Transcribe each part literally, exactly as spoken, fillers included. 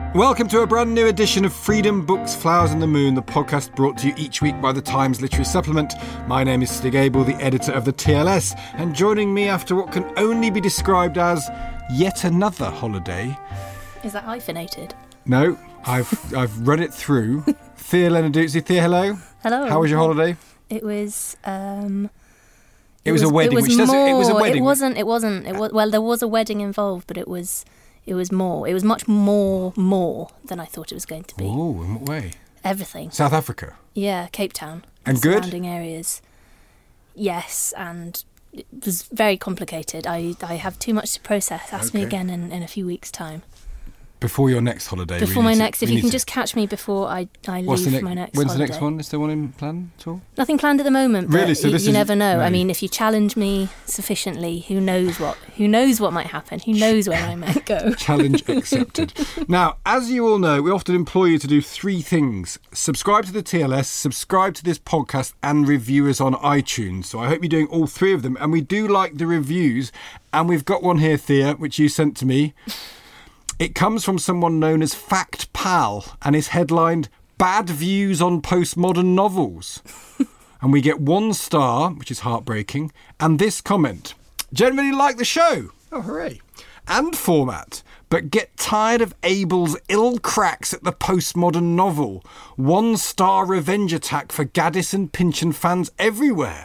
Welcome to a brand new edition of Freedom Books, Flowers and the Moon, the podcast brought to you each week by the Times Literary Supplement. My name is Stig Abel, the editor of the T L S, and joining me after what can only be described as yet another holiday... Is that hyphenated? No, I've I've run it through. Thea Lenarduzzi. Thea, hello. Hello. How was your holiday? It was... Um, it, it was, was a wedding, it was which more, does it, it was a wedding. It wasn't, it wasn't, it was, well, there was a wedding involved, but it was... It was more. It was much more, more than I thought it was going to be. Oh, in what way? Everything. South Africa? Yeah, Cape Town. And good? Surrounding areas. Yes, and it was very complicated. I, I have too much to process. Ask okay. me again in, in a few weeks' time. Before your next holiday? Before my to, next, if you can to... just catch me before I, I What's leave the ne- my next When's holiday. the next one? Is there one in plan at all? Nothing planned at the moment, but really? So you, this you is, never know. no. I mean, if you challenge me sufficiently, who knows what who knows what might happen? Who knows where I might go? Challenge accepted. Now, as you all know, we often employ you to do three things. Subscribe to the T L S, subscribe to this podcast, and review us on iTunes. So I hope you're doing all three of them. And we do like the reviews. And we've got one here, Thea, which you sent to me. It comes from someone known as Fact Pal and is headlined, Bad Views on Postmodern Novels. And we get one star, which is heartbreaking, and this comment. Generally like the show. Oh, hooray. And format, but get tired of Abel's ill cracks at the postmodern novel. One star revenge attack for Gaddis and Pynchon fans everywhere.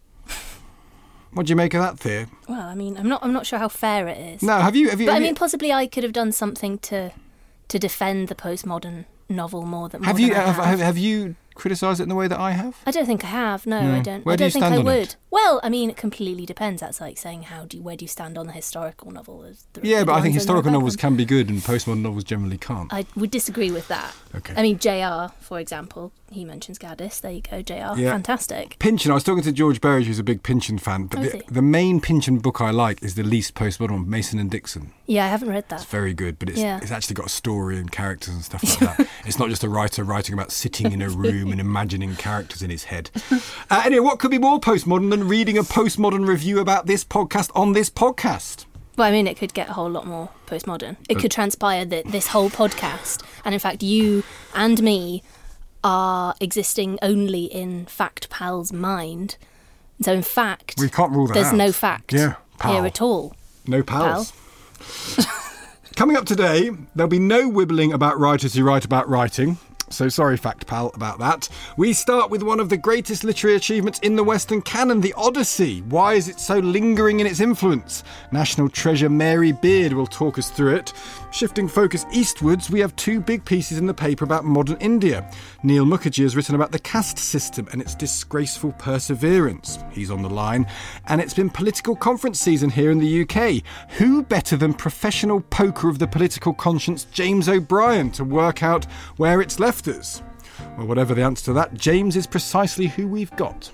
What do you make of that, Thea? Well, I mean, I'm not. I'm not sure how fair it is. No, have you? Have you? But have I mean, you, possibly I could have done something to to defend the postmodern novel more than. More have than you? I Have, have. have, have you criticised it in the way that I have? I don't think I have. No, No. I don't. Where I do you don't think stand I on would. it? Well, I mean, it completely depends. That's like saying how do you, where do you stand on the historical novel? As the, Yeah, the but I think ones know historical about novels them. can be good and postmodern novels generally can't. I would disagree with that. Okay. I mean, J R, for example, he mentions Gaddis. There you go, J R. Yeah. Fantastic. Pynchon, I was talking to George Berridge, who's a big Pynchon fan, but Oh, is the, he? the main Pynchon book I like is the least postmodern one, Mason and Dixon. Yeah, I haven't read that. It's very good, but it's Yeah. it's actually got a story and characters and stuff like that. It's not just a writer writing about sitting in a room and imagining characters in his head. Uh, anyway, what could be more postmodern than reading a postmodern review about this podcast on this podcast? Well, I mean, it could get a whole lot more postmodern. It could transpire that this whole podcast, and in fact, you and me are existing only in Fact Pal's mind. So, in fact, We can't rule that there's out. no fact Yeah, pal. here at all. No pals. Coming up today, there'll be no wibbling about writers who write about writing. So sorry, Fact Pal, about that. We start with one of the greatest literary achievements in the Western canon, the Odyssey. Why is it so lingering in its influence? National treasure Mary Beard will talk us through it. Shifting focus eastwards, we have two big pieces in the paper about modern India. Neil Mukherjee has written about the caste system and its disgraceful perseverance. He's on the line. And it's been political conference season here in the U K. Who better than professional poker of the political conscience James O'Brien to work out where it's left us? Well, whatever the answer to that, James is precisely who we've got.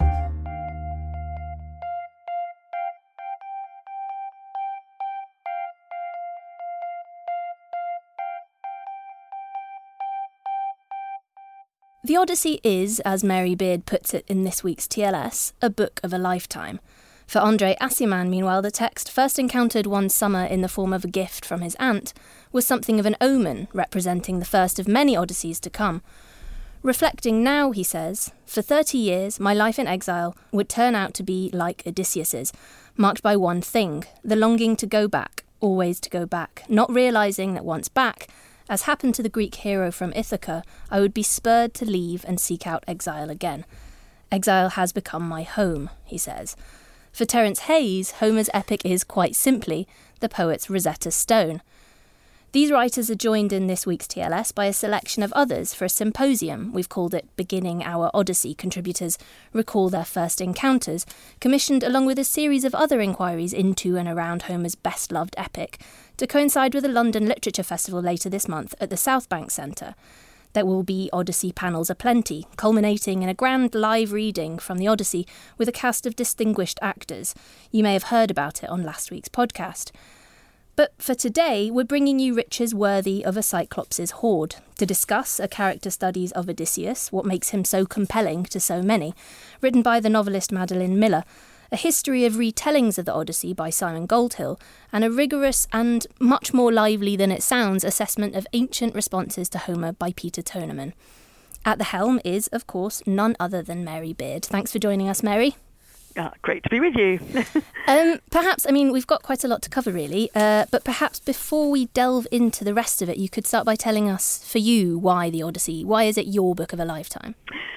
The Odyssey is, as Mary Beard puts it in this week's T L S, a book of a lifetime. For André Aciman, meanwhile, the text, first encountered one summer in the form of a gift from his aunt, was something of an omen, representing the first of many Odysseys to come. Reflecting now, he says, for thirty years, my life in exile would turn out to be like Odysseus's, marked by one thing, the longing to go back, always to go back, not realising that once back, as happened to the Greek hero from Ithaca, I would be spurred to leave and seek out exile again. Exile has become my home, he says. For Terence Hayes, Homer's epic is, quite simply, the poet's Rosetta Stone. These writers are joined in this week's T L S by a selection of others for a symposium. We've called it Beginning Our Odyssey. Contributors recall their first encounters, commissioned along with a series of other inquiries into and around Homer's best-loved epic, to coincide with the London Literature Festival later this month at the South Bank Centre. There will be Odyssey panels aplenty, culminating in a grand live reading from the Odyssey with a cast of distinguished actors. You may have heard about it on last week's podcast. But for today, we're bringing you riches worthy of a Cyclops' hoard, to discuss a character studies of Odysseus, what makes him so compelling to so many, written by the novelist Madeline Miller, a history of retellings of the Odyssey by Simon Goldhill, and a rigorous and much more lively than it sounds assessment of ancient responses to Homer by Peter Tonerman. At the helm is, of course, none other than Mary Beard. Thanks for joining us, Mary. Ah, great to be with you. um, perhaps, I mean, we've got quite a lot to cover, really, uh, but perhaps before we delve into the rest of it, you could start by telling us, for you, why the Odyssey? Why is it your book of a lifetime?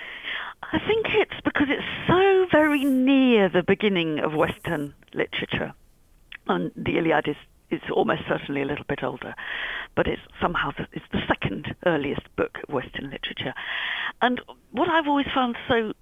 I think it's because it's so very near the beginning of Western literature. And the Iliad is, is almost certainly a little bit older, but it's somehow the, it's the second earliest book of Western literature. And what I've always found so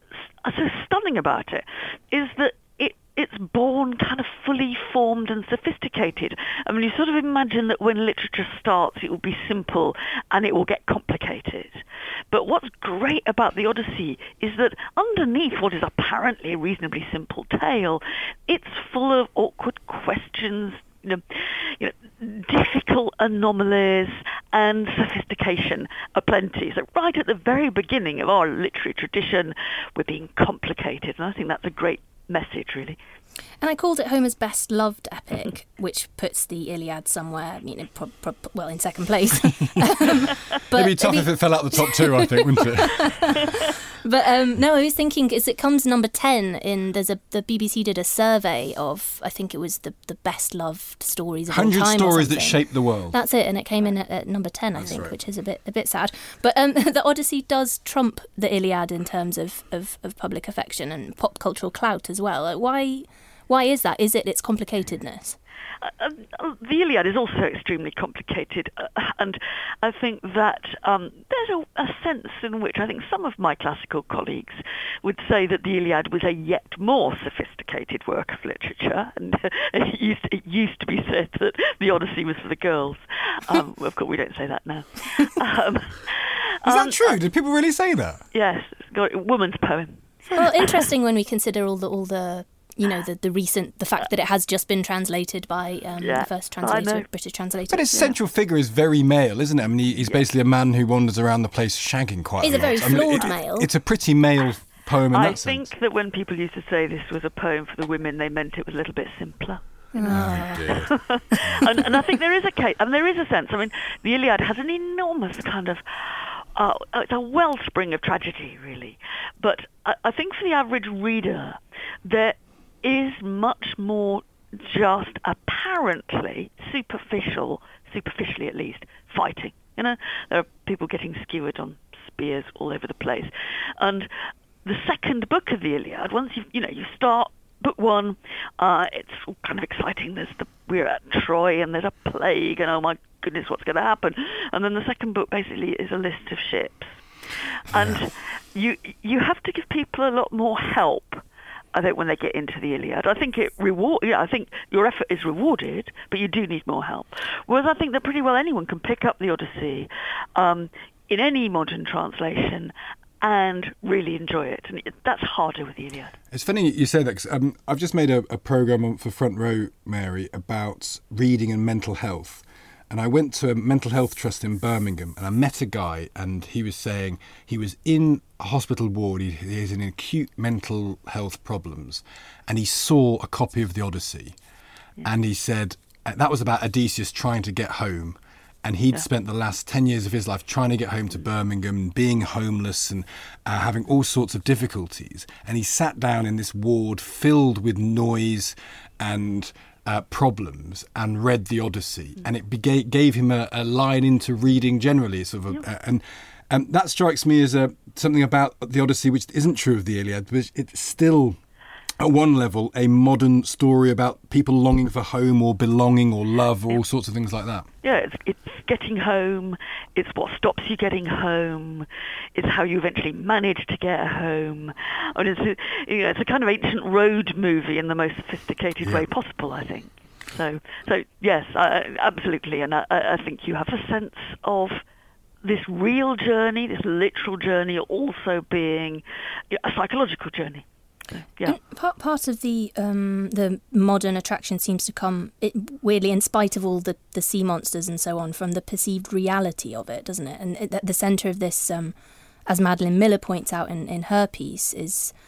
so stunning about it is that it it's born kind of fully formed and sophisticated. I mean, you sort of imagine that when literature starts, it will be simple and it will get complicated. But what's great about the Odyssey is that underneath what is apparently a reasonably simple tale, it's full of awkward questions, you know, you know, difficult anomalies and sophistication aplenty. So right at the very beginning of our literary tradition, we're being complicated, and I think that's a great message, really. And I called it Homer's best loved epic, which puts the Iliad somewhere, you know, pro- pro- well, in second place. um, but It'd be tough if it fell out the top two, I think, wouldn't it? But um, no, I was thinking, is it comes number ten in, there's a, the B B C did a survey of, I think it was the, the best loved stories of all time. one hundred stories that something. shaped the world. That's it, and it came in at, at number ten, I That's think, right. which is a bit a bit sad. But um, the Odyssey does trump the Iliad in terms of, of, of public affection and pop cultural clout as well. Like, why why is that? Is it its complicatedness? Uh, uh, the Iliad is also extremely complicated, uh, and I think that um, there's a, a sense in which I think some of my classical colleagues would say that the Iliad was a yet more sophisticated work of literature, and uh, it, used, it used to be said that the Odyssey was for the girls. Um, well, of course, we don't say that now. Um, Is that um, true? Did people really say that? Yes, it's got a woman's poem. Well, interesting when we consider all the all the you know the, the recent the fact that it has just been translated by um, Yeah, the first I know. translator, British translator. But its Yeah. central figure is very male, isn't it? I mean, he, he's basically a man who wanders around the place shagging quite He's a a lot. very I mean, flawed it- male. It's a pretty male poem in I that sense. think that when people used to say this was a poem for the women, they meant it was a little bit simpler. Oh, dear. and, and I think there is a case, and there is a sense. I mean, the Iliad has an enormous kind of, uh, it's a wellspring of tragedy, really. But I, I think for the average reader, there is much more just apparently superficial, superficially at least, fighting. You know, there are people getting skewered on spears all over the place, and the second book of the Iliad, once you you know you start. Book one, uh, it's kind of exciting. There's the we're at Troy and there's a plague and oh my goodness, what's going to happen? And then the second book basically is a list of ships, and you you have to give people a lot more help. I think when they get into the Iliad, I think it reward. Yeah, I think your effort is rewarded, but you do need more help. Whereas I think that pretty well anyone can pick up the Odyssey um, in any modern translation and really enjoy it. And that's harder with the Iliad. It's funny you say that, 'cause, um, I've just made a, a programme for Front Row, Mary, about reading and mental health. And I went to a mental health trust in Birmingham and I met a guy and he was saying he was in a hospital ward, he, he has an acute mental health problems, and he saw a copy of the Odyssey. Yeah. And he said that was about Odysseus trying to get home. And he'd yeah. spent the last ten years of his life trying to get home to Birmingham, being homeless and uh, having all sorts of difficulties. And he sat down in this ward filled with noise and uh, problems and read the Odyssey. Mm. And it bega- gave him a, a line into reading generally. Sort of, a, yeah. uh, and and that strikes me as a, something about the Odyssey which isn't true of the Iliad, but it's still, at one level, a modern story about people longing for home or belonging or love or all sorts of things like that. Yeah, it's, it's getting home, it's what stops you getting home, it's how you eventually manage to get home. I mean, it's a, you know, it's a kind of ancient road movie in the most sophisticated yeah. way possible, I think. So, so yes, I, absolutely, and I, I think you have a sense of this real journey, this literal journey, also being a psychological journey. Yeah. And part part of the um, the modern attraction seems to come it, weirdly, in spite of all the, the sea monsters and so on, from the perceived reality of it, doesn't it? And at the centre of this, um, as Madeline Miller points out in, in her piece, is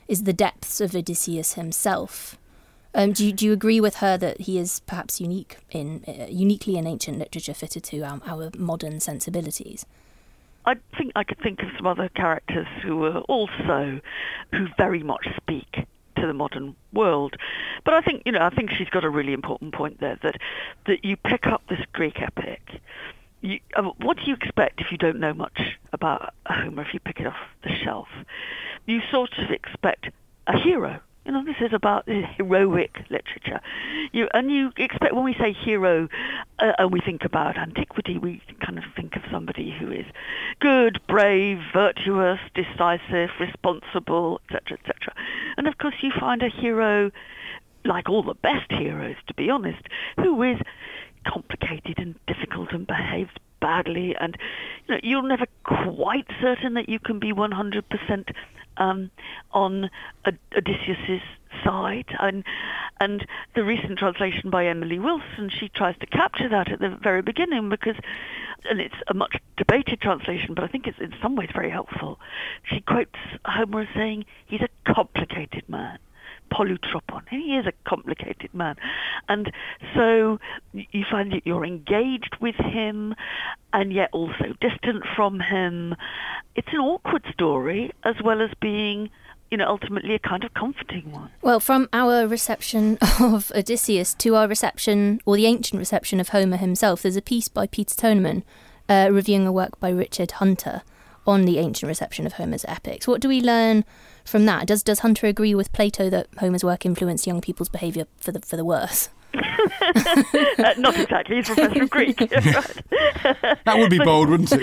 is the depths of Odysseus himself. Um, do you, do you agree with her that he is perhaps unique in uh, uniquely in ancient literature, fitted to our, our modern sensibilities? I think I could think of some other characters who were also, who very much speak to the modern world. But I think, you know, I think she's got a really important point there, that that you pick up this Greek epic. You, uh, what do you expect if you don't know much about Homer, if you pick it off the shelf? You sort of expect a hero. You know, this is about this is heroic literature. You, and you expect, when we say hero, uh, and we think about antiquity, we kind of think of somebody who is good, brave, virtuous, decisive, responsible, et cetera, et cetera. And of course you find a hero, like all the best heroes, to be honest, who is complicated and difficult and behaves badly, and you know, you're never quite certain that you can be one hundred percent um, on Od- Odysseus's side. And and the recent translation by Emily Wilson, she tries to capture that at the very beginning, because, and it's a much debated translation, but I think it's in some ways very helpful. She quotes Homer as saying he's a complicated man. Polytropon. He is a complicated man. And so you find that you're engaged with him and yet also distant from him. It's an awkward story as well as being, you know, ultimately a kind of comforting one. Well, from our reception of Odysseus to our reception, or the ancient reception of Homer himself, there's a piece by Peter Toneman uh, reviewing a work by Richard Hunter on the ancient reception of Homer's epics. What do we learn from that? Does does Hunter agree with Plato that Homer's work influenced young people's behaviour for the for the worse? uh, not exactly. He's a professor of Greek. Right. That would be but, bold, wouldn't it?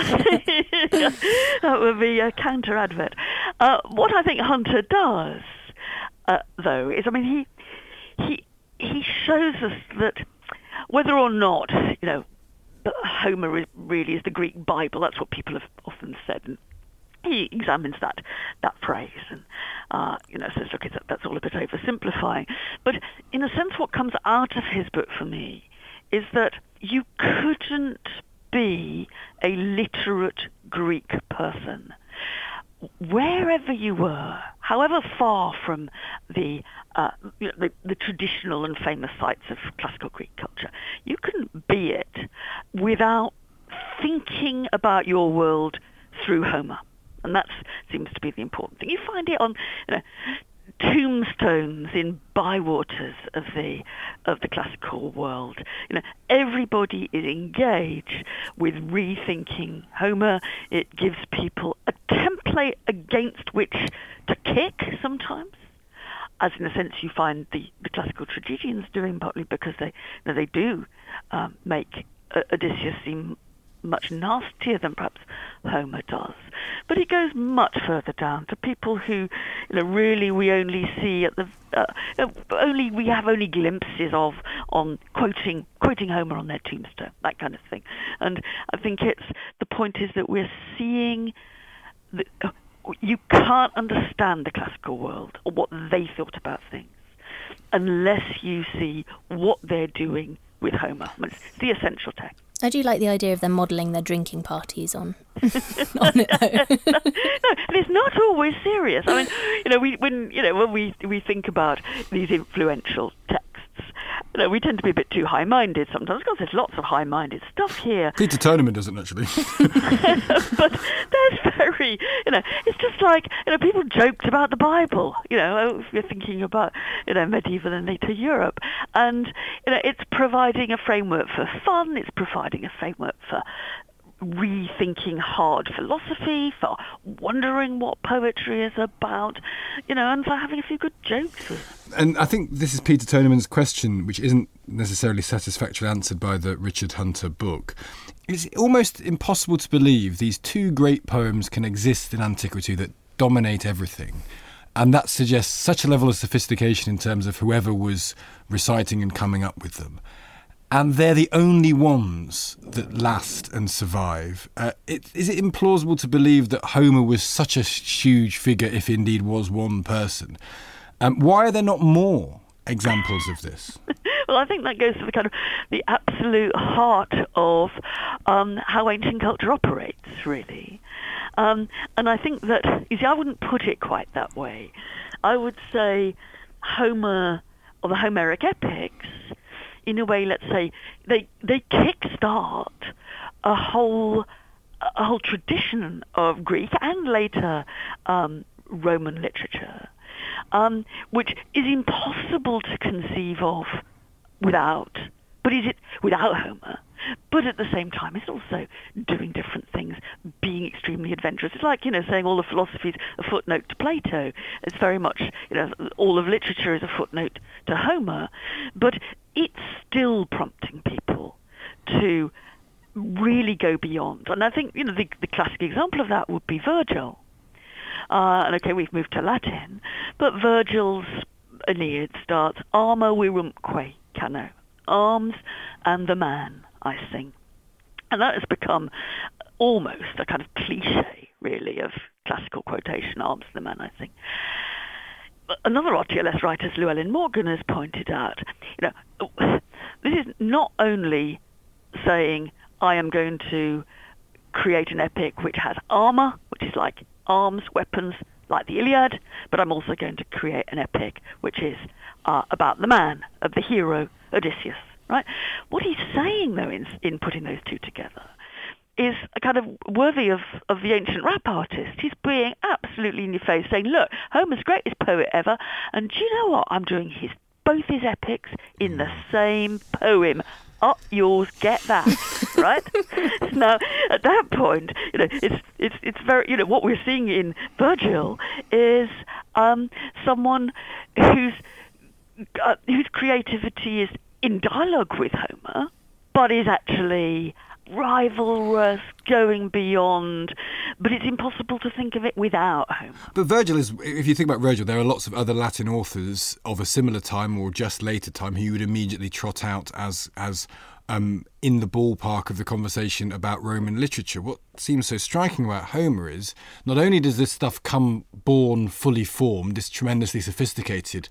Yeah. That would be a counter-advert. Uh, what I think Hunter does, uh, though, is, I mean, he he he shows us that whether or not, you know, Homer is, really is the Greek Bible. That's what people have often said. And he examines that that phrase and uh, you know says, look, it's, that's all a bit oversimplifying. But in a sense, what comes out of his book for me is that you couldn't be a literate Greek person wherever you were, however far from the, uh, you know, the the traditional and famous sites of classical Greek culture. You couldn't be it without thinking about your world through Homer. And that seems to be the important thing. You find it on, you know, tombstones in bywaters of the of the classical world. You know, everybody is engaged with rethinking Homer. It gives people a template against which to kick sometimes, as in a sense you find the, the classical tragedians doing, partly because they you know, they do um, make uh, Odysseus seem much nastier than perhaps Homer does. But it goes much further down to people who, you know, really we only see at the uh, only we have only glimpses of on quoting quoting Homer on their tombstone, that kind of thing. And I think it's the point is that we're seeing the, uh, you can't understand the classical world or what they thought about things unless you see what they're doing with Homer. It's the essential text. I do like the idea of them modelling their drinking parties on, on it, though. no, and it's not always serious. I mean, you know, we when you know when we we think about these influential texts, you know, we tend to be a bit too high-minded sometimes. Of course, there's lots of high-minded stuff here. Peter Toneman doesn't actually. But there's very, you know, it's just like, you know, people joked about the Bible. You know, if you're thinking about, you know, medieval and later Europe, and you know, it's providing a framework for fun. It's providing a framework for rethinking hard philosophy, for wondering what poetry is about, you know, and for having a few good jokes. And I think this is Peter Toneman's question, which isn't necessarily satisfactorily answered by the Richard Hunter book. It's almost impossible to believe these two great poems can exist in antiquity that dominate everything. And that suggests such a level of sophistication in terms of whoever was reciting and coming up with them. And they're the only ones that last and survive. Uh, it, is it implausible to believe that Homer was such a huge figure, if indeed was one person? Um, why are there not more examples of this? Well, I think that goes to the kind of the absolute heart of um, how ancient culture operates, really. Um, and I think that, you see, I wouldn't put it quite that way. I would say Homer, or the Homeric epics, in a way, let's say, they they kickstart a whole a whole tradition of Greek and later um, Roman literature, um, which is impossible to conceive of without, but is it without Homer? But at the same time, it's also doing different things, being extremely adventurous. It's like, you know, saying all of philosophy is a footnote to Plato. It's very much, you know, all of literature is a footnote to Homer. But it's still prompting people to really go beyond. And I think, you know, the, the classic example of that would be Virgil. Uh, and okay, we've moved to Latin, but Virgil's Aeneid starts, Arma virumque cano, arms and the man I sing. And that has become almost a kind of cliche, really, of classical quotation, arms and the man I sing. Another R T L S writer, Llewellyn Morgan, has pointed out, you know, this is not only saying I am going to create an epic which has armor, which is like arms, weapons, like the Iliad, but I'm also going to create an epic which is uh, about the man, of the hero, Odysseus. Right? What he's saying, though, in, in putting those two together, is a kind of worthy of, of the ancient rap artist. He's being absolutely in your face, saying, "Look, Homer's greatest poet ever, and do you know what? I'm doing his both his epics in the same poem. Up yours, get that." Right? Now, at that point, you know, it's it's it's very, you know, what we're seeing in Virgil is um, someone whose uh, whose creativity is in dialogue with Homer, but is actually rivalrous, going beyond, but it's impossible to think of it without Homer. But Virgil is, if you think about Virgil, there are lots of other Latin authors of a similar time or just later time who you would immediately trot out as as um, in the ballpark of the conversation about Roman literature. What seems so striking about Homer is not only does this stuff come born fully formed, this tremendously sophisticated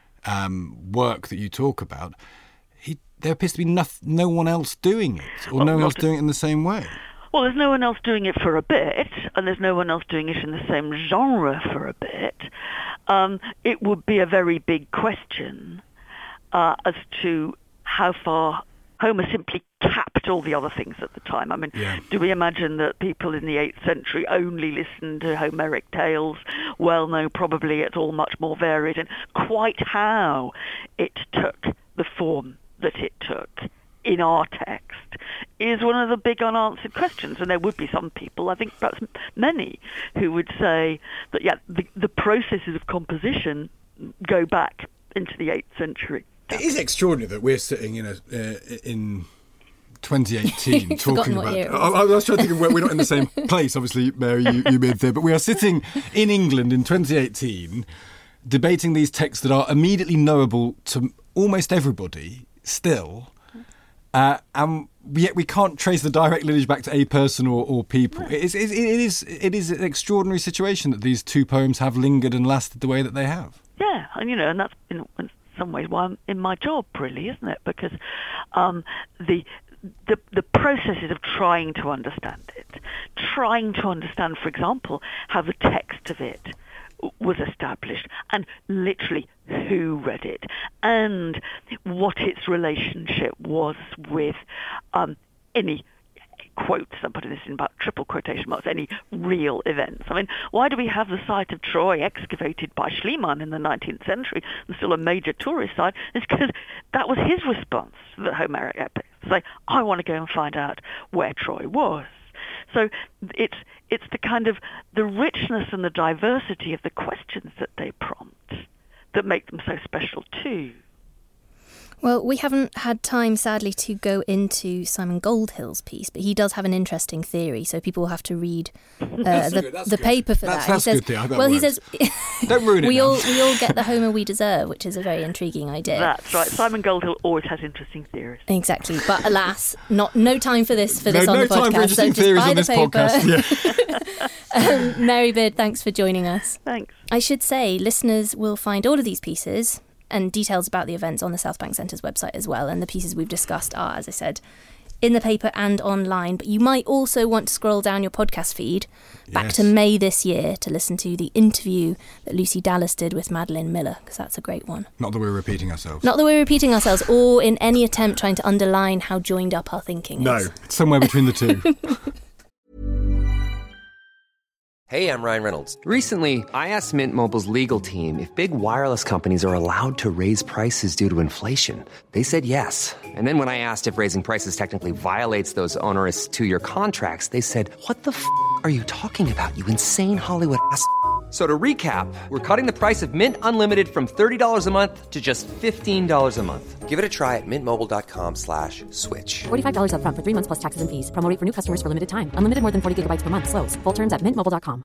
um, work that you talk about, He, there appears to be no, no one else doing it, or well, no one else doing it in the same way. Well, there's no one else doing it for a bit, and there's no one else doing it in the same genre for a bit. Um, it would be a very big question uh, as to how far Homer simply capped all the other things at the time. I mean, yeah. Do we imagine that people in the eighth century only listened to Homeric tales? Well, no, probably it's all much more varied, and quite how it took the form that it took in our text is one of the big unanswered questions. And there would be some people, I think perhaps many, who would say that, yeah, the, the processes of composition go back into the eighth century. It is extraordinary that we're sitting in a uh, in twenty eighteen talking about. I, I was trying to think of where we're not in the same place. Obviously, Mary, you, you made there, but we are sitting in England in twenty eighteen, debating these texts that are immediately knowable to almost everybody still, uh, and yet we can't trace the direct lineage back to a person or, or people. No. It is it, it is it is an extraordinary situation that these two poems have lingered and lasted the way that they have. Yeah, and you know, and that's in, in some ways why I'm in my job, really, isn't it? Because um, the the the processes of trying to understand it, trying to understand, for example, how the text of it was established, and literally who read it, and what its relationship was with um, any quotes, I'm putting this in about triple quotation marks, any real events. I mean, why do we have the site of Troy excavated by Schliemann in the nineteenth century and still a major tourist site? It's because that was his response to the Homeric epic. Say, I want to go and find out where Troy was. So it's it's the kind of the richness and the diversity of the questions that they prompt that make them so special too. Well, we haven't had time, sadly, to go into Simon Goldhill's piece, but he does have an interesting theory, so people will have to read uh, the, the paper for that's, that. That's he says, good, yeah, well, works. he says Don't ruin it we now. all we all get the Homer we deserve, which is a very intriguing idea. That's right. Simon Goldhill always has interesting theories. Exactly, but alas, not no time for this for this no, on no the time podcast. For interesting so theories just buy on the this paper. Podcast. Yeah. um, Mary Beard, thanks for joining us. Thanks. I should say, listeners will find all of these pieces and details about the events on the South Bank Centre's website as well. And the pieces we've discussed are, as I said, in the paper and online, but you might also want to scroll down your podcast feed back Yes. to May this year to listen to the interview that Lucy Dallas did with Madeline Miller, because that's a great one. Not that we're repeating ourselves. Not that we're repeating ourselves or in any attempt trying to underline how joined up our thinking No, is. it's somewhere between the two. Hey, I'm Ryan Reynolds. Recently, I asked Mint Mobile's legal team if big wireless companies are allowed to raise prices due to inflation. They said yes. And then when I asked if raising prices technically violates those onerous two-year contracts, they said, what the f*** are you talking about, you insane Hollywood ass f- So to recap, we're cutting the price of Mint Unlimited from thirty dollars a month to just fifteen dollars a month. Give it a try at mintmobile.com slash switch. forty-five dollars up front for three months plus taxes and fees. Promo rate for new customers for limited time. Unlimited more than forty gigabytes per month. Slows full terms at mint mobile dot com.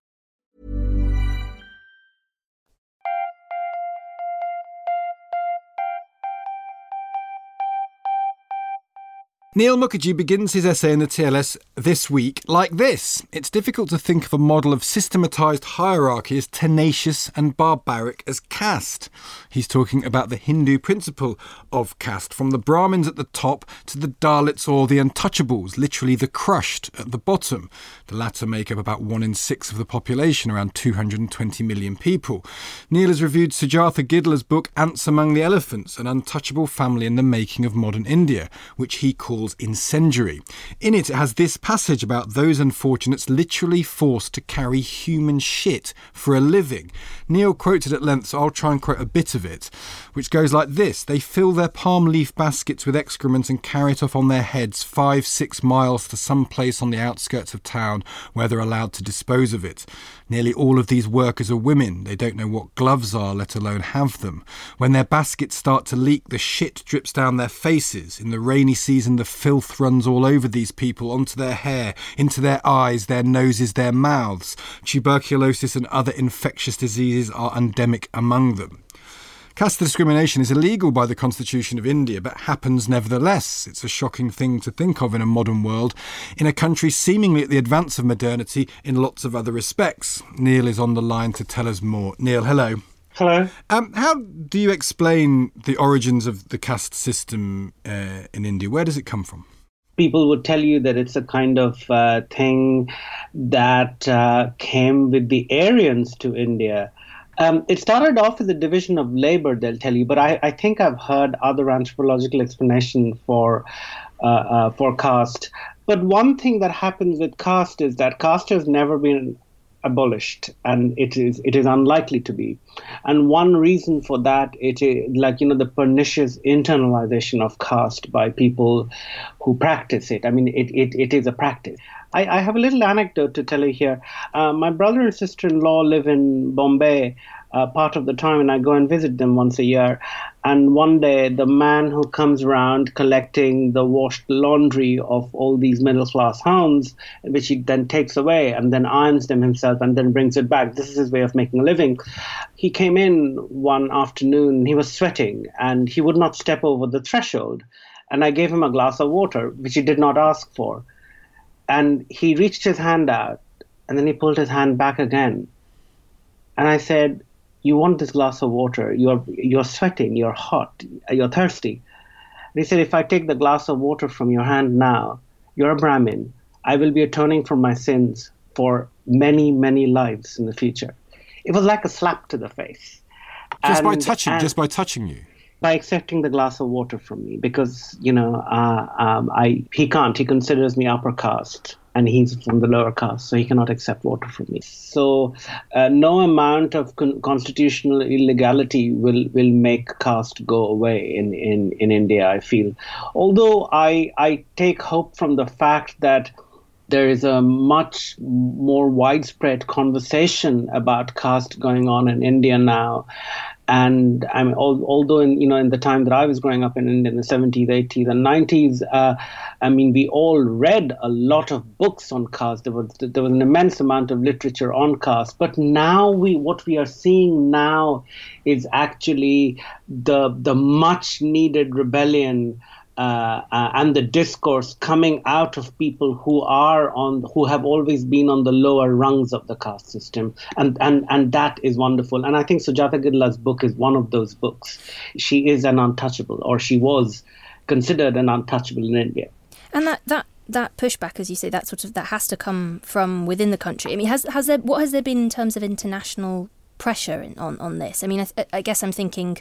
Neil Mukherjee begins his essay in the T L S this week like this. It's difficult to think of a model of systematised hierarchy as tenacious and barbaric as caste. He's talking about the Hindu principle of caste, from the Brahmins at the top to the Dalits or the untouchables, literally the crushed at the bottom. The latter make up about one in six of the population, around two hundred twenty million people. Neil has reviewed Sujatha Gidler's book Ants Among the Elephants, an untouchable family in the making of modern India, which he calls incendiary. In it, it has this passage about those unfortunates literally forced to carry human shit for a living. Neil quotes it at length, so I'll try and quote a bit of it, which goes like this. They fill their palm leaf baskets with excrement and carry it off on their heads five, six miles to some place on the outskirts of town where they're allowed to dispose of it. Nearly all of these workers are women. They don't know what gloves are, let alone have them. When their baskets start to leak, the shit drips down their faces. In the rainy season, the filth runs all over these people, onto their hair, into their eyes, their noses, their mouths. Tuberculosis and other infectious diseases are endemic among them. Caste discrimination is illegal by the Constitution of India, but happens nevertheless. It's a shocking thing to think of in a modern world, in a country seemingly at the advance of modernity in lots of other respects. Neil is on the line to tell us more. Neil, hello. Hello. Um, how do you explain the origins of the caste system uh, in India? Where does it come from? People would tell you that it's a kind of uh, thing that uh, came with the Aryans to India. Um, it started off as a division of labor, they'll tell you, but I, I think I've heard other anthropological explanation for uh, uh, for caste. But one thing that happens with caste is that caste has never been abolished, and it is it is unlikely to be. And one reason for that, it is like, you know, the pernicious internalization of caste by people who practice it. I mean, it it, it is a practice. I, I have a little anecdote to tell you here. Uh, my brother and sister-in-law live in Bombay uh, part of the time, and I go and visit them once a year. And one day, the man who comes around collecting the washed laundry of all these middle-class hounds, which he then takes away and then irons them himself and then brings it back. This is his way of making a living. He came in one afternoon, he was sweating, and he would not step over the threshold. And I gave him a glass of water, which he did not ask for. And he reached his hand out, and then he pulled his hand back again. And I said, you want this glass of water, you're you're sweating, you're hot, you're thirsty. And he said, if I take the glass of water from your hand now, you're a Brahmin. I will be atoning for my sins for many, many lives in the future. It was like a slap to the face. Just and, by touching, and, just by touching you? By accepting the glass of water from me, because, you know, uh, um, I he can't. He considers me upper caste, and he's from the lower caste, so he cannot accept water from me. So uh, no amount of con- constitutional illegality will, will make caste go away in, in, in India, I feel. Although I I take hope from the fact that there is a much more widespread conversation about caste going on in India now. And I mean, al- although in you know in the time that I was growing up in India in the seventies, eighties, and nineties, uh, I mean, we all read a lot of books on caste. There was there was an immense amount of literature on caste. But now we what we are seeing now is actually the the much needed rebellion. Uh, uh, and the discourse coming out of people who are on, who have always been on the lower rungs of the caste system, and and and that is wonderful. And I think Sujatha Gidler's book is one of those books. She is an untouchable, or she was considered an untouchable in India. And that, that, that pushback, as you say, that sort of that has to come from within the country. I mean, has has there what has there been in terms of international pressure in, on on this? I mean, I, I guess I'm thinking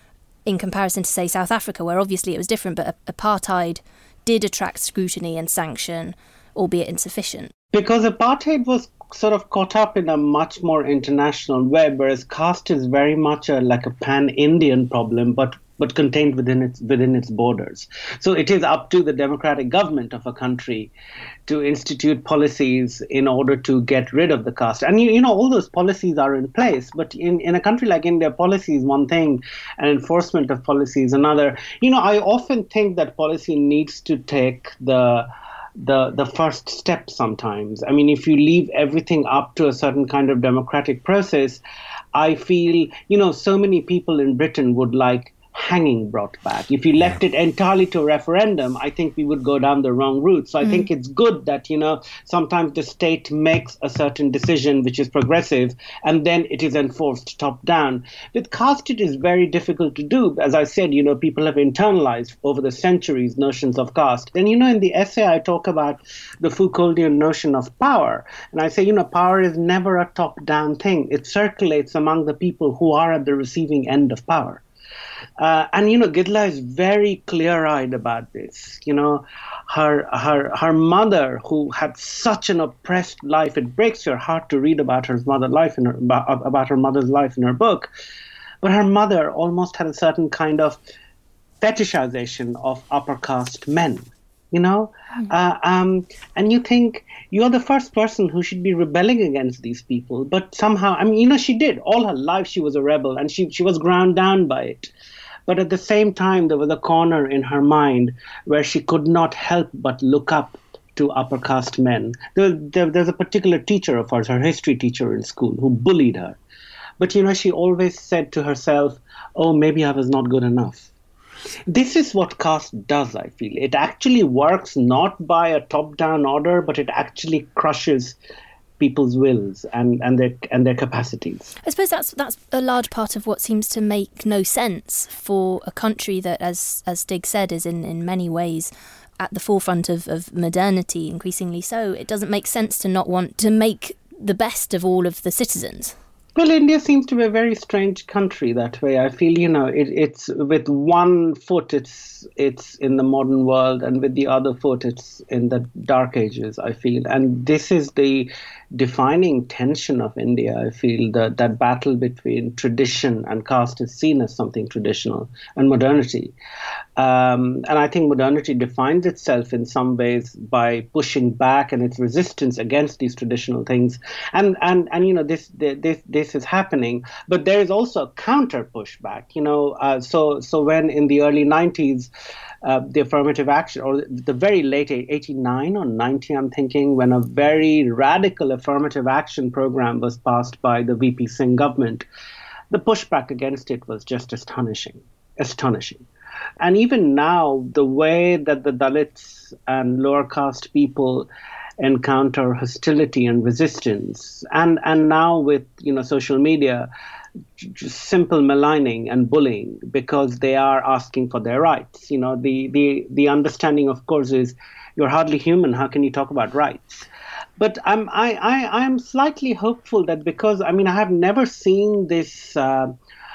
in comparison to, say, South Africa, where obviously it was different, but apartheid did attract scrutiny and sanction, albeit insufficient. Because apartheid was sort of caught up in a much more international web, whereas caste is very much a, like a pan-Indian problem, but but contained within its within its borders. So it is up to the democratic government of a country to institute policies in order to get rid of the caste. And you, you know, all those policies are in place. But in, in a country like India, policy is one thing and enforcement of policy is another. You know, I often think that policy needs to take the the the first step sometimes. I mean, if you leave everything up to a certain kind of democratic process, I feel, you know, so many people in Britain would like hanging brought back. If you left it entirely to a referendum, I think we would go down the wrong route. So I mm. think it's good that, you know, sometimes the state makes a certain decision which is progressive and then it is enforced top down. With caste, it is very difficult to do. As I said, you know, people have internalized over the centuries notions of caste. And, you know, in the essay, I talk about the Foucauldian notion of power. And I say, you know, power is never a top down thing. It circulates among the people who are at the receiving end of power. Uh, and, you know, Gidla is very clear-eyed about this. You know, her her her mother, who had such an oppressed life, it breaks your heart to read about her mother's life in her, about, about her mother's life in her book. But her mother almost had a certain kind of fetishization of upper caste men. You know, mm. uh, um, and you think you're the first person who should be rebelling against these people. But somehow, I mean, you know, she did. All her life she was a rebel and she, she was ground down by it. But at the same time, there was a corner in her mind where she could not help but look up to upper caste men. There, there, there's a particular teacher of hers, her history teacher in school, who bullied her. But, you know, she always said to herself, oh, maybe I was not good enough. This is what caste does, I feel. It actually works not by a top-down order, but it actually crushes people's wills and, and their and their capacities. I suppose that's that's a large part of what seems to make no sense for a country that, as as Stig said, is in, in many ways at the forefront of, of modernity, increasingly so. It doesn't make sense to not want to make the best of all of the citizens. Well, India seems to be a very strange country that way. I feel, you know, it, it's with one foot it's it's in the modern world and with the other foot it's in the dark ages, I feel. And this is the defining tension of India, I feel, that that battle between tradition and caste is seen as something traditional and modernity. Um, and I think modernity defines itself in some ways by pushing back and its resistance against these traditional things. And, and, and you know, this, this, this is happening. But there is also a counter pushback, you know. Uh, so, so when in the early nineties, uh, the affirmative action, or the very late eighty-nine or ninety, I'm thinking, when a very radical affirmative action program was passed by the V P Singh government, the pushback against it was just astonishing, astonishing. And even now, the way that the Dalits and lower caste people encounter hostility and resistance, and, and now with, you know, social media, just simple maligning and bullying because they are asking for their rights. You know, the, the, the understanding, of course, is you're hardly human. How can you talk about rights? But I'm I, I I'm slightly hopeful that because, I mean, I have never seen this. Uh,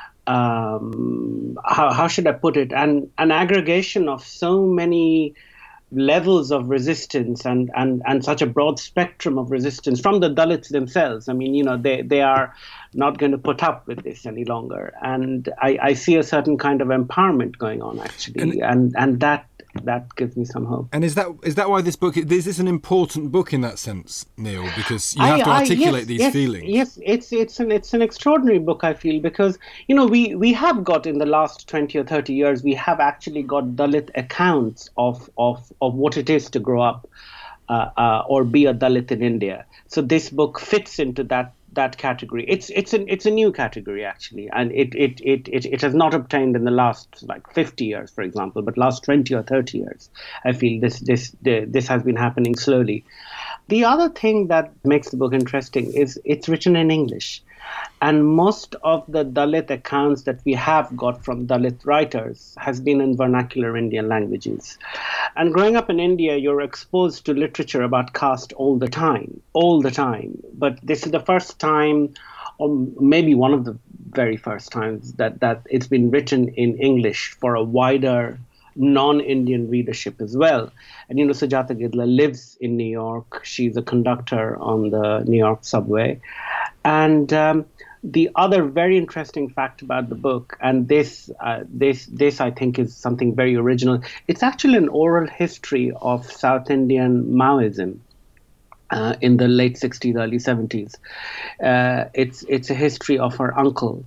um, how how should I put it? An an aggregation of so many levels of resistance and, and, and such a broad spectrum of resistance from the Dalits themselves. I mean, you know, they, they are not going to put up with this any longer. And I, I see a certain kind of empowerment going on, actually. And, and, and that that gives me some hope. And is that is that why this book, is this an important book in that sense, Neil? Because you have I, to articulate I, yes, these yes, feelings. Yes, it's it's an it's an extraordinary book, I feel, because, you know, we, we have got in the last twenty or thirty years, we have actually got Dalit accounts of, of, of what it is to grow up uh, uh, or be a Dalit in India. So this book fits into that that category. It's it's an it's a new category, actually, and it it, it it it has not obtained in the last like fifty years, for example, but last twenty or thirty years. I feel this this this has been happening slowly. The other thing that makes the book interesting is it's written in English. And most of the Dalit accounts that we have got from Dalit writers has been in vernacular Indian languages. And growing up in India, you're exposed to literature about caste all the time, all the time. But this is the first time, or maybe one of the very first times, that, that it's been written in English for a wider non-Indian readership as well. And, you know, Sujata Gidla lives in New York. She's a conductor on the New York subway. And um, the other very interesting fact about the book, and this, uh, this, this I think is something very original, it's actually an oral history of South Indian Maoism. Uh, in the late sixties, early seventies. Uh, it's it's a history of her uncle,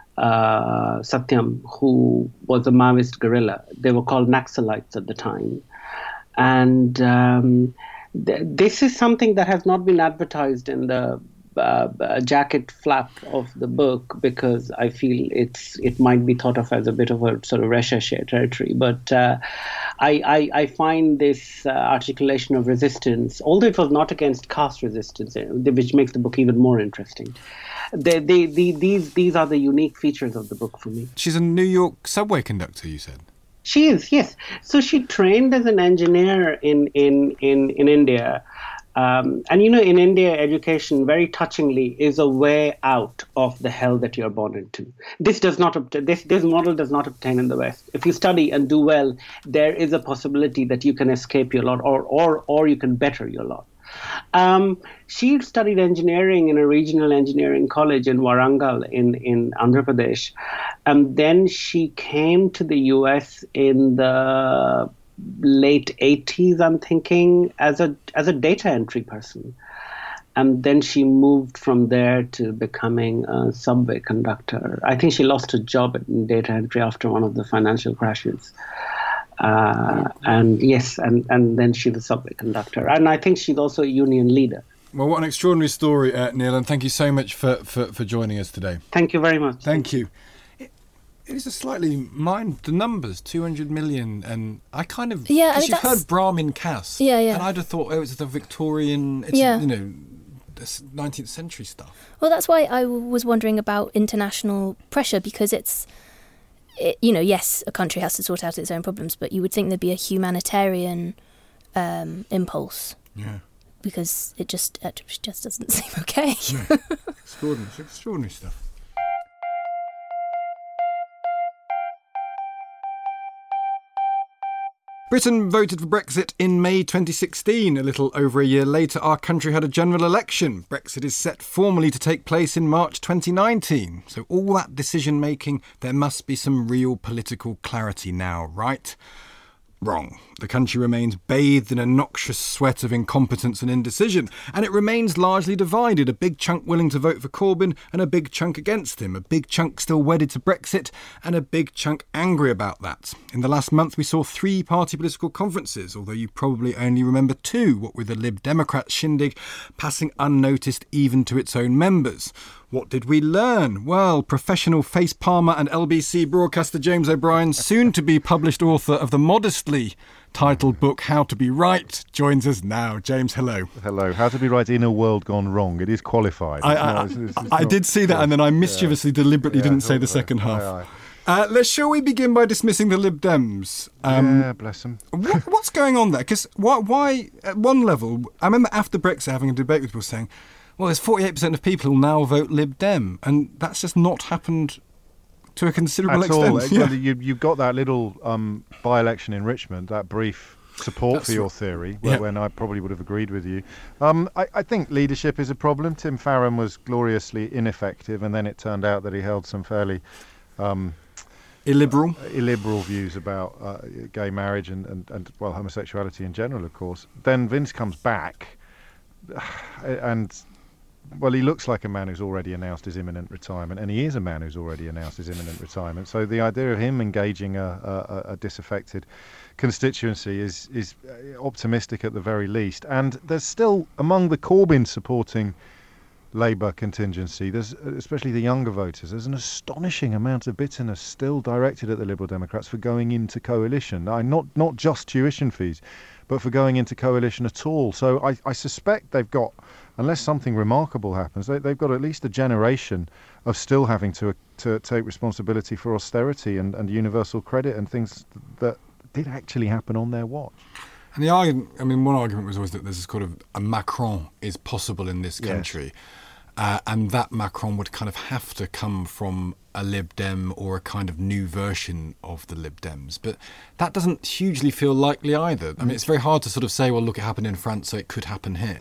uh, Satyam, who was a Maoist guerrilla. They were called Naxalites at the time. And um, th- this is something that has not been advertised in the uh, jacket flap of the book, because I feel it's it might be thought of as a bit of a sort of recherche territory. But uh, I, I, I find this uh, articulation of resistance, although it was not against caste resistance, which makes the book even more interesting. They, they, they, these, these are the unique features of the book for me. She's a New York subway conductor, you said? She is, yes. So she trained as an engineer in, in, in, in India. Um, and, you know, in India, education, very touchingly, is a way out of the hell that you're born into. This does not obtain, this, this model does not obtain in the West. If you study and do well, there is a possibility that you can escape your lot, or, or, or you can better your lot. Um, she studied engineering in a regional engineering college in Warangal in, in Andhra Pradesh. And then she came to the U S in the late eighties, I'm thinking, as a as a data entry person. And then she moved from there to becoming a subway conductor. I think she lost her job in data entry after one of the financial crashes. Uh, and yes, and, and then she's a subway conductor. And I think she's also a union leader. Well, what an extraordinary story, uh, Neil, and thank you so much for, for, for joining us today. Thank you very much. Thank you. It, it is a slightly mind, the numbers, two hundred million, and I kind of, yeah, because I mean, you've that's... heard Brahmin caste, yeah, yeah. and I'd have thought, oh, it's the Victorian, it's, yeah. you know, nineteenth century stuff. Well, that's why I was wondering about international pressure, because it's, It, you know, yes, a country has to sort out its own problems, but you would think there'd be a humanitarian um, impulse. Yeah. Because it just it just doesn't seem okay. No. Extraordinary, extraordinary stuff. Britain voted for Brexit in May twenty sixteen. A little over a year later, our country had a general election. Brexit is set formally to take place in March twenty nineteen. So all that decision-making, there must be some real political clarity now, right? Wrong. The country remains bathed in a noxious sweat of incompetence and indecision, and it remains largely divided, a big chunk willing to vote for Corbyn and a big chunk against him, a big chunk still wedded to Brexit and a big chunk angry about that. In the last month we saw three party political conferences, although you probably only remember two, what with the Lib Democrats shindig passing unnoticed even to its own members. What did we learn? Well, professional face palmer and L B C broadcaster James O'Brien, soon to be published author of the modestly titled book How to Be Right, joins us now. James, hello. Hello. How to Be Right in a World Gone Wrong. It is qualified. I, I, no, it's, it's, it's I not, did see that, yeah, and then I mischievously, yeah, deliberately yeah, didn't say the second half. Aye, aye. Uh, let's, shall we begin by dismissing the Lib Dems? Um, yeah, bless them. what, what's going on there? Because why, why, at one level, I remember after Brexit having a debate with people saying, well, there's forty-eight percent of people who now vote Lib Dem, and that's just not happened to a considerable At extent. All. Yeah. Well, you, you've got that little um, by-election in Richmond, that brief support that's for your theory, yeah, when I probably would have agreed with you. Um, I, I think leadership is a problem. Tim Farron was gloriously ineffective, and then it turned out that he held some fairly Um, illiberal uh, illiberal views about uh, gay marriage and, and, and, well, homosexuality in general, of course. Then Vince comes back, and... Well, he looks like a man who's already announced his imminent retirement, and he is a man who's already announced his imminent retirement. So the idea of him engaging a, a, a disaffected constituency is, is optimistic at the very least. And there's still, among the Corbyn supporting Labour contingency, there's especially the younger voters, there's an astonishing amount of bitterness still directed at the Liberal Democrats for going into coalition. Now, not not just tuition fees, but for going into coalition at all. So I, I suspect they've got unless something remarkable happens, they, they've got at least a generation of still having to to take responsibility for austerity and, and universal credit and things that did actually happen on their watch. And the argument, I mean, one argument was always that there's kind of a Macron is possible in this country, yes. uh, and that Macron would kind of have to come from a Lib Dem or a kind of new version of the Lib Dems. But that doesn't hugely feel likely either. I mean, it's very hard to sort of say, well, look, it happened in France, so it could happen here.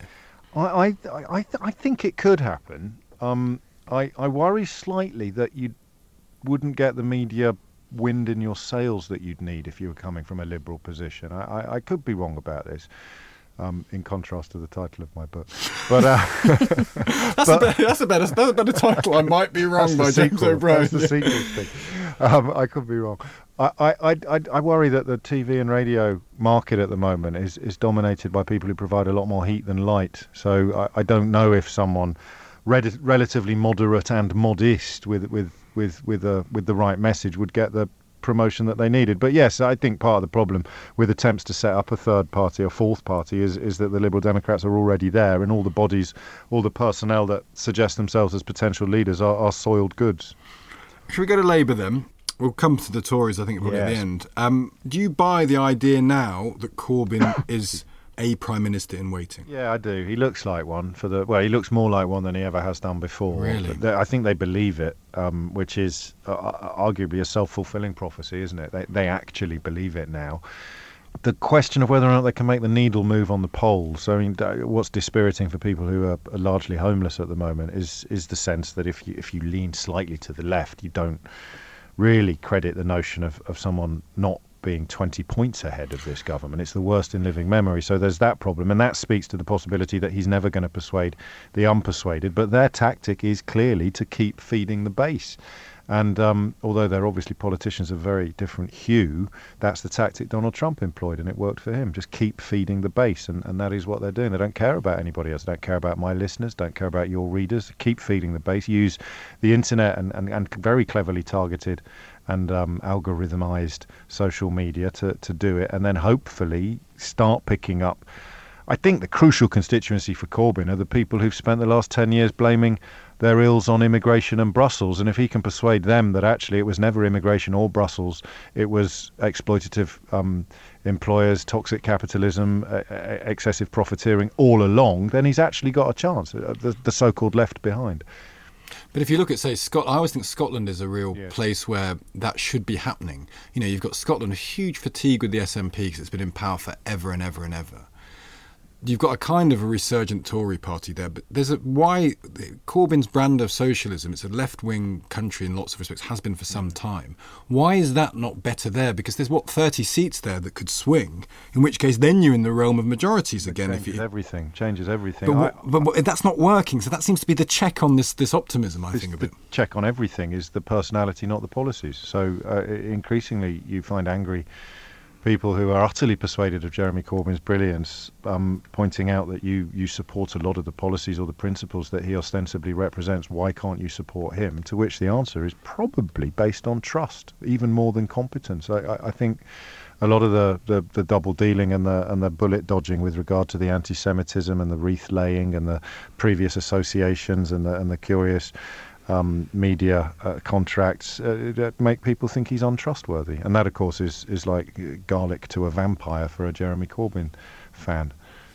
I I, I, I think it could happen. Um, I, I worry slightly that you wouldn't get the media wind in your sails that you'd need if you were coming from a liberal position. I, I, I could be wrong about this, um, in contrast to the title of my book. But uh, that's, but, a better, that's, a better, that's a better title. I might be wrong by James O'Brien. That's the sequel thing. Um, I could be wrong. I, I, I, I worry that the T V and radio market at the moment is, is dominated by people who provide a lot more heat than light. So I, I don't know if someone red, relatively moderate and modest with with with with a with the right message would get the promotion that they needed. But yes, I think part of the problem with attempts to set up a third party or fourth party is is that the Liberal Democrats are already there, and all the bodies, all the personnel that suggest themselves as potential leaders are, are soiled goods. Should we go to Labour then? We'll come to the Tories, I think, probably yes. at the end. Um, do you buy the idea now that Corbyn is a Prime Minister in waiting? Yeah, I do. He looks like one for the. Well, he looks more like one than he ever has done before. Really? But I think they believe it, um, which is uh, arguably a self-fulfilling prophecy, isn't it? They they actually believe it now. The question of whether or not they can make the needle move on the polls. I mean, what's dispiriting for people who are, are largely homeless at the moment is is the sense that if you if you lean slightly to the left, you don't really credit the notion of, of someone not being twenty points ahead of this government. It's the worst in living memory. So there's that problem, and that speaks to the possibility that he's never going to persuade the unpersuaded. But their tactic is clearly to keep feeding the base. And um, although they're obviously politicians of very different hue, that's the tactic Donald Trump employed, and it worked for him. Just keep feeding the base, and, and that is what they're doing. They don't care about anybody else. They don't care about my listeners, don't care about your readers. Keep feeding the base. Use the internet and, and, and very cleverly targeted and um, algorithmized social media to, to do it, and then hopefully start picking up. I think the crucial constituency for Corbyn are the people who've spent the last ten years blaming their ills on immigration and Brussels, and if he can persuade them that actually it was never immigration or Brussels, it was exploitative um, employers, toxic capitalism, uh, excessive profiteering all along, then he's actually got a chance, the, the so-called left behind. But if you look at, say, Scotland, I always think Scotland is a real yes. place where that should be happening. You know, you've got Scotland, a huge fatigue with the S N P because it's been in power forever and ever and ever. You've got a kind of a resurgent Tory party there, but there's a why Corbyn's brand of socialism, it's a left-wing country in lots of respects, has been for some time. Why is that not better there? Because there's, what, thirty seats there that could swing, in which case then you're in the realm of majorities it again. Changes if you, everything, changes everything. But, what, I, but what, that's not working, so that seems to be the check on this, this optimism, I this, think, a the bit. check on everything is the personality, not the policies. So uh, increasingly you find angry people who are utterly persuaded of Jeremy Corbyn's brilliance, um, pointing out that you, you support a lot of the policies or the principles that he ostensibly represents. Why can't you support him? To which the answer is probably based on trust, even more than competence. I, I, I think a lot of the, the, the double dealing and the and the bullet dodging with regard to the anti-Semitism and the wreath laying and the previous associations and the and the curious Um, media uh, contracts uh, that make people think he's untrustworthy, and that, of course, is is like garlic to a vampire for a Jeremy Corbyn fan.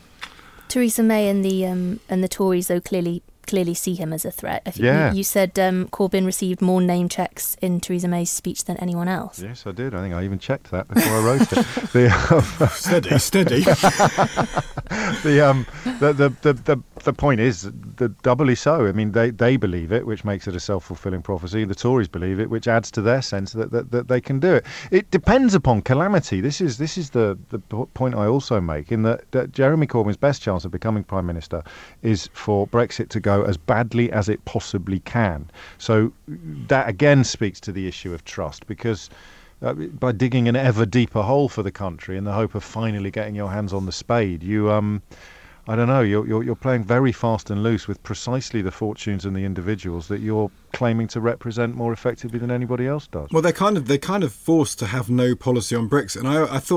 Theresa May and the um, and the Tories, though, clearly clearly see him as a threat. If yeah. you, you said um, Corbyn received more name checks in Theresa May's speech than anyone else. Yes, I did. I think I even checked that before I wrote it. The, um, steady, steady. the, um, the, the the the the point is the doubly so. I mean, they, they believe it, which makes it a self-fulfilling prophecy. The Tories believe it, which adds to their sense that, that, that they can do it. It depends upon calamity. This is this is the, the point I also make, in that, that Jeremy Corbyn's best chance of becoming Prime Minister is for Brexit to go as badly as it possibly can. So that again speaks to the issue of trust, because uh, by digging an ever deeper hole for the country in the hope of finally getting your hands on the spade, you um I don't know, you're, you're you're playing very fast and loose with precisely the fortunes and the individuals that you're claiming to represent more effectively than anybody else does. Well, they're kind of they're kind of forced to have no policy on Brexit, and I I thought that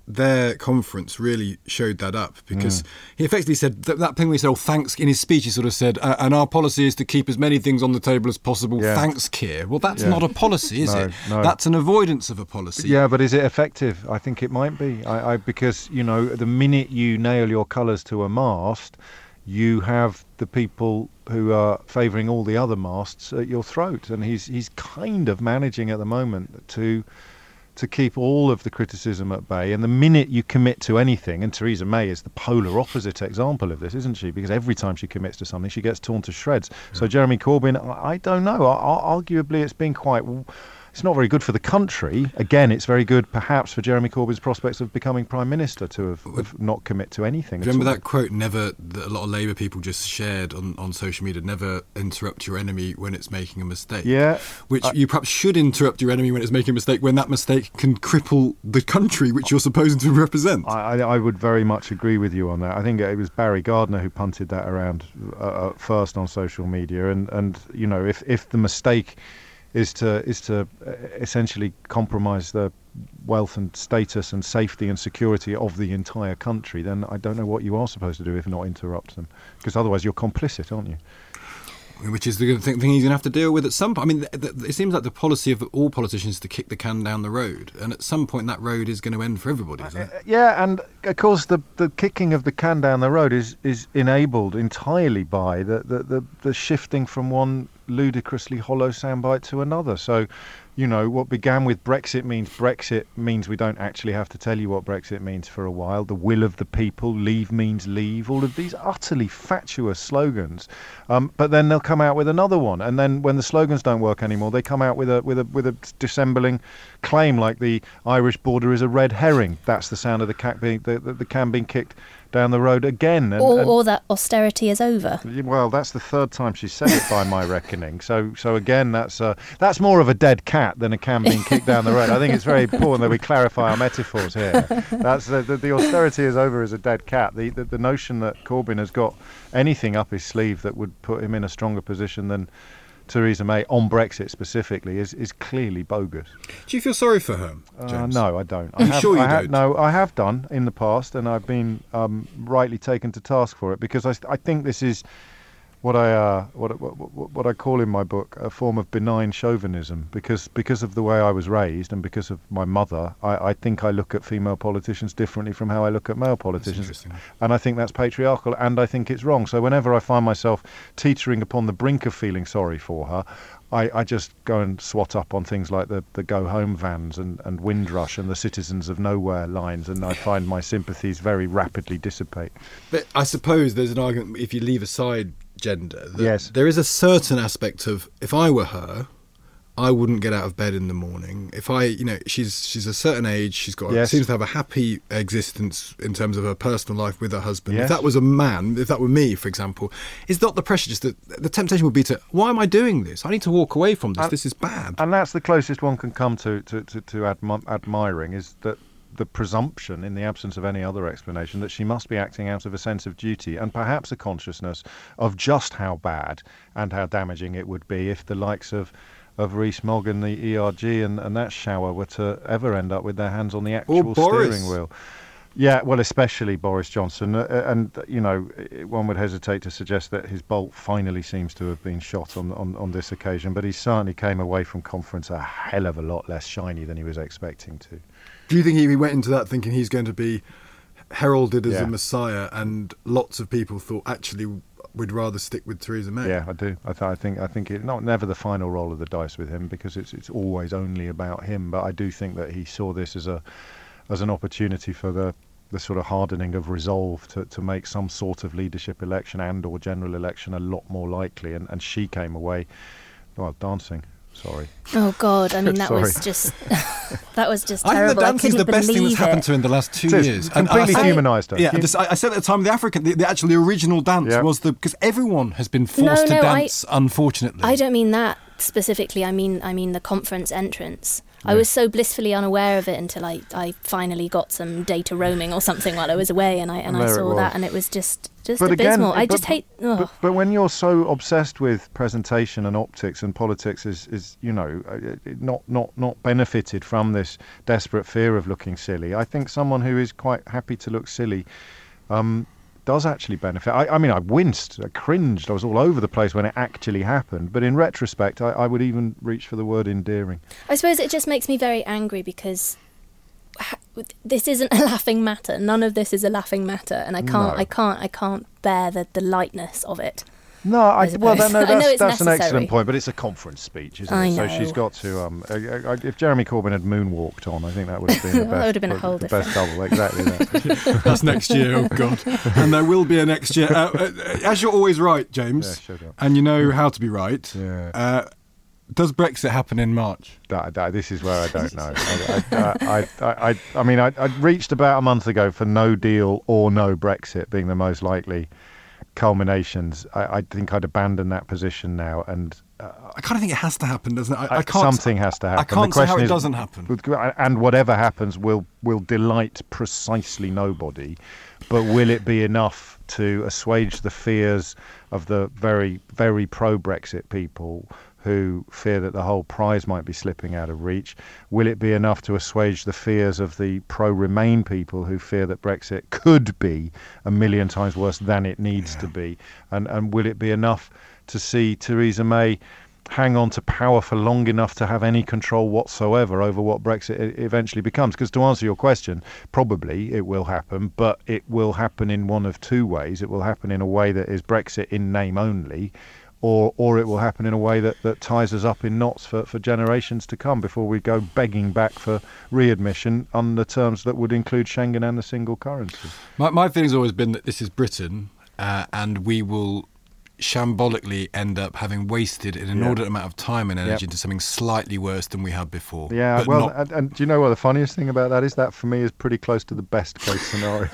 their conference really showed that up, because mm. he effectively said that, that thing we said, oh, thanks, in his speech he sort of said, uh, and our policy is to keep as many things on the table as possible, yeah. thanks, Keir. Well, that's yeah. not a policy, is no, it? No. That's an avoidance of a policy. Yeah, but is it effective? I think it might be. I, I because, you know, the minute you nail your colours to a mast, you have the people who are favouring all the other masts at your throat. And he's he's kind of managing at the moment to to keep all of the criticism at bay. And the minute you commit to anything, and Theresa May is the polar opposite example of this, isn't she? Because every time she commits to something, she gets torn to shreds. Yeah. So Jeremy Corbyn, I, I don't know. I, I, arguably, it's been quite... It's not very good for the country. Again, it's very good, perhaps, for Jeremy Corbyn's prospects of becoming Prime Minister to have, have not commit to anything. Remember that quote, never, that a lot of Labour people just shared on, on social media, never interrupt your enemy when it's making a mistake. Yeah. Which I, you perhaps should interrupt your enemy when it's making a mistake, when that mistake can cripple the country which you're supposed to represent. I, I would very much agree with you on that. I think it was Barry Gardiner who punted that around uh, first on social media. And, and you know, if, if the mistake... is to is to essentially compromise the wealth and status and safety and security of the entire country, then I don't know what you are supposed to do if not interrupt them, because otherwise you're complicit, aren't you? Which is the thing he's going to have to deal with at some point. I mean, it seems like the policy of all politicians is to kick the can down the road, and at some point that road is going to end for everybody, isn't it? Yeah, and of course the the kicking of the can down the road is, is enabled entirely by the, the, the, the shifting from one ludicrously hollow soundbite to another. So, you know, what began with Brexit means Brexit means we don't actually have to tell you what Brexit means for a while. The will of the people, leave means leave. All of these utterly fatuous slogans. Um, but then they'll come out with another one. And then when the slogans don't work anymore, they come out with a with a with a dissembling claim like the Irish border is a red herring. That's the sound of the can being the, the, the can being kicked down the road again. And, or, and, or that austerity is over. Well, that's the third time she's said it by my reckoning. So so again, that's uh, that's more of a dead cat than a can being kicked down the road. I think it's very important that we clarify our metaphors here. That's the, the, the austerity is over as a dead cat. The, the the notion that Corbyn has got anything up his sleeve that would put him in a stronger position than Theresa May on Brexit specifically is, is clearly bogus. Do you feel sorry for her, James? Uh, no, I don't. I'm I have, sure you I ha- don't. No, I have done in the past, and I've been um, rightly taken to task for it, because I, I think this is what I uh, what, what what I call in my book a form of benign chauvinism, because because of the way I was raised and because of my mother, I, I think I look at female politicians differently from how I look at male politicians, and I think that's patriarchal, and I think it's wrong. So whenever I find myself teetering upon the brink of feeling sorry for her, I, I just go and swat up on things like the, the Go Home vans and, and Windrush and the Citizens of Nowhere lines, and I find my sympathies very rapidly dissipate. But I suppose there's an argument, if you leave aside gender, that yes. there is a certain aspect of, if I were her, I wouldn't get out of bed in the morning. If I, you know, she's she's a certain age, she's got yes. seems to have a happy existence in terms of her personal life with her husband. Yes. If that was a man, if that were me, for example, is not the pressure just that the temptation would be to, why am I doing this? I need to walk away from this. And, this is bad. And that's the closest one can come to to to, to admi- admiring is that the presumption, in the absence of any other explanation, that she must be acting out of a sense of duty and perhaps a consciousness of just how bad and how damaging it would be if the likes of of Rees-Mogg and the E R G and, and that shower were to ever end up with their hands on the actual steering wheel. Yeah, well, especially Boris Johnson. Uh, and, you know, one would hesitate to suggest that his bolt finally seems to have been shot on, on, on this occasion, but he certainly came away from conference a hell of a lot less shiny than he was expecting to. Do you think he went into that thinking he's going to be heralded as yeah. a messiah, and lots of people thought actually we'd rather stick with Theresa May? Yeah, I do. I, th- I think I think it's not never the final roll of the dice with him, because it's it's always only about him. But I do think that he saw this as a as an opportunity for the the sort of hardening of resolve to, to make some sort of leadership election and or general election a lot more likely. And, and she came away, well, dancing. Sorry. Oh God! I mean, that Sorry. was just that was just I terrible. think the dancing's the best thing that's it. happened to her in the last two It is. years. Completely and, and humanised her. Yeah, Hum- this, I, I said at the time the African, the, the actual the original dance yeah. was the because everyone has been forced No, to no, dance. I, unfortunately, I don't mean that. specifically, I mean, I mean the conference entrance. Yeah. I was so blissfully unaware of it until I, I finally got some data roaming or something while I was away, and I and, And I there it saw was. that, and it was just just But again, abysmal. I but- just hate. Oh. But, but when you're so obsessed with presentation and optics, and politics is, is you know, uh, not, not, not benefited from this desperate fear of looking silly, I think someone who is quite happy to look silly um, does actually benefit. I, I mean, I winced, I cringed, I was all over the place when it actually happened. But in retrospect, I, I would even reach for the word endearing. I suppose it just makes me very angry because ha- this isn't a laughing matter. None of this is a laughing matter, and I can't, No. I can't, I can't bear the, the lightness of it. No, I, I well, suppose. that, no, I know that's, it's that's an necessary. excellent point, but it's a conference speech, isn't I it? So know. she's got to. Um, uh, uh, if Jeremy Corbyn had moonwalked on, I think that would have been the That best. would have been a whole the best double, exactly. That. That's next year, oh God. And there will be a next year. Uh, uh, as you're always right, James, Yeah, shut up. and you know how to be right, Yeah. uh, does Brexit happen in March? That, that, this is where I don't know. I, I, I, I, I mean, I, I reached about a month ago for no deal or no Brexit being the most likely culminations. I, I think I'd abandon that position now, and uh, I kind of think it has to happen, doesn't it? I, I uh, can't. something has to happen. I can't the see how question it is, doesn't happen. And whatever happens will will delight precisely nobody, but will it be enough to assuage the fears of the very, very pro-Brexit people who fear that the whole prize might be slipping out of reach? Will it be enough to assuage the fears of the pro-Remain people who fear that Brexit could be a million times worse than it needs Yeah. to be? And and will it be enough to see Theresa May hang on to power for long enough to have any control whatsoever over what Brexit e- eventually becomes? Because to answer your question, probably it will happen, but it will happen in one of two ways. It will happen in a way that is Brexit in name only, or or it will happen in a way that, that ties us up in knots for, for generations to come before we go begging back for readmission on the terms that would include Schengen and the single currency. My, my feeling's always been that this is Britain, uh, and we will shambolically end up having wasted an inordinate amount of time and energy Yep. into something slightly worse than we had before. Yeah, But well, not- and, and do you know what the funniest thing about that is? That for me is pretty close to the best case scenario.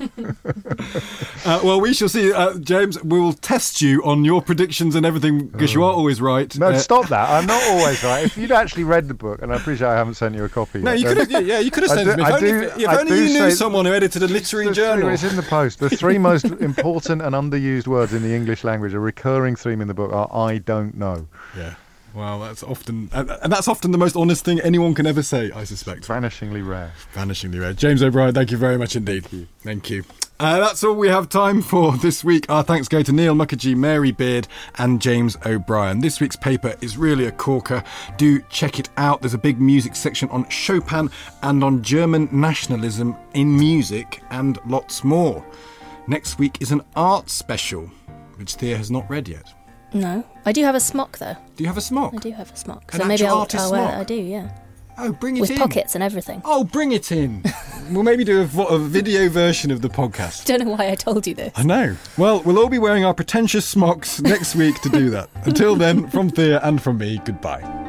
Uh, well, we shall see, uh, James. We will test you on your predictions and everything because you are always right. No, Uh, stop that. I'm not always right. If you'd actually read the book, and I appreciate I haven't sent you a copy No, yet, you then- could have. Yeah, you could have I sent do- it to me. If I only, do- if, if I only do you knew say- someone who edited a literary The three- journal. It's in the post. The three most important and underused words in the English language, a recurring theme in the book, are "I don't know." Yeah. Well, that's often, and, and that's often the most honest thing anyone can ever say, I suspect. Vanishingly rare. Vanishingly rare. James O'Brien, thank you very much indeed. Thank you. Thank you. Uh, that's all we have time for this week. Our thanks go to Neil Mukherjee, Mary Beard and James O'Brien. This week's paper is really a corker. Do check it out. There's a big music section on Chopin and on German nationalism in music and lots more. Next week is an art special, which Thea has not read yet. No, I do have a smock though. Do you have a smock? I do have a smock. An So maybe actual I'll, artist I'll wear smock? it. I do, yeah. Oh, bring it With in. pockets and everything. Oh, bring it in. We'll maybe do a, vo- a video version of the podcast. Don't know why I told you this. I know. Well, we'll all be wearing our pretentious smocks next week to do that. Until then, from Thea and from me, goodbye.